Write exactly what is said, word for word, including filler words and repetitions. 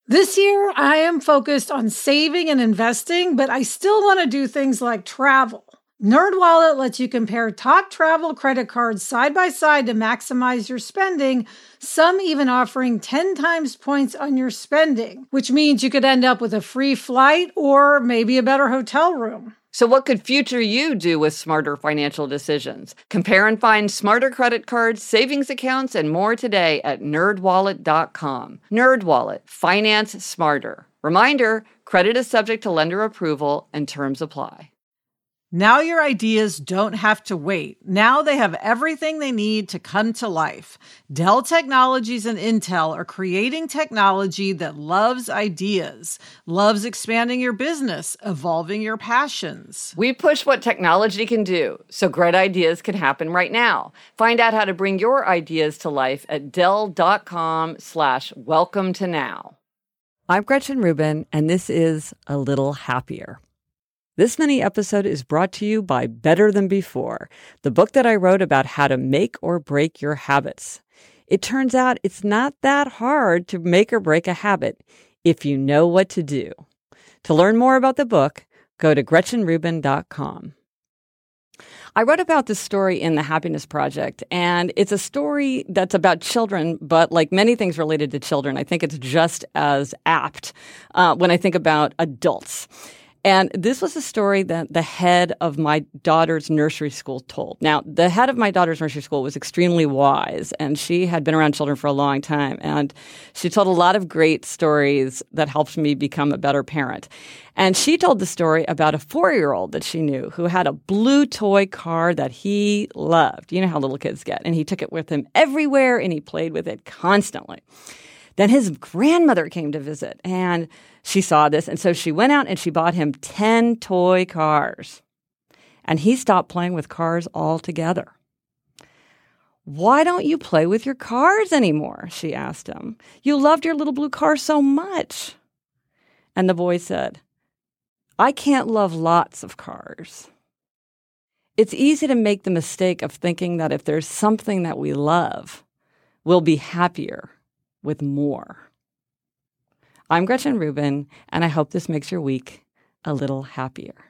This year, I am focused on saving and investing, but I still want to do things like travel. NerdWallet lets you compare top travel credit cards side by side to maximize your spending, some even offering ten times points on your spending, which means you could end up with a free flight or maybe a better hotel room. So what could future you do with smarter financial decisions? Compare and find smarter credit cards, savings accounts, and more today at nerd wallet dot com. NerdWallet. Finance smarter. Reminder, credit is subject to lender approval and terms apply. Now your ideas don't have to wait. Now they have everything they need to come to life. Dell Technologies and Intel are creating technology that loves ideas, loves expanding your business, evolving your passions. We push what technology can do, so great ideas can happen right now. Find out how to bring your ideas to life at dell.com slash welcome to now. I'm Gretchen Rubin, and this is A Little Happier. This mini episode is brought to you by Better Than Before, the book that I wrote about how to make or break your habits. It turns out it's not that hard to make or break a habit if you know what to do. To learn more about the book, go to gretchen rubin dot com. I wrote about this story in The Happiness Project, and it's a story that's about children, but like many things related to children, I think it's just as apt uh, when I think about adults. And this was a story that the head of my daughter's nursery school told. Now, the head of my daughter's nursery school was extremely wise, and she had been around children for a long time. And she told a lot of great stories that helped me become a better parent. And she told the story about a four-year-old that she knew who had a blue toy car that he loved. You know how little kids get. And he took it with him everywhere, and he played with it constantly. Then his grandmother came to visit, and she saw this, and so she went out and she bought him ten toy cars. And he stopped playing with cars altogether. "Why don't you play with your cars anymore?" she asked him. "You loved your little blue car so much." And the boy said, "I can't love lots of cars." It's easy to make the mistake of thinking that if there's something that we love, we'll be happier with more. I'm Gretchen Rubin, and I hope this makes your week a little happier.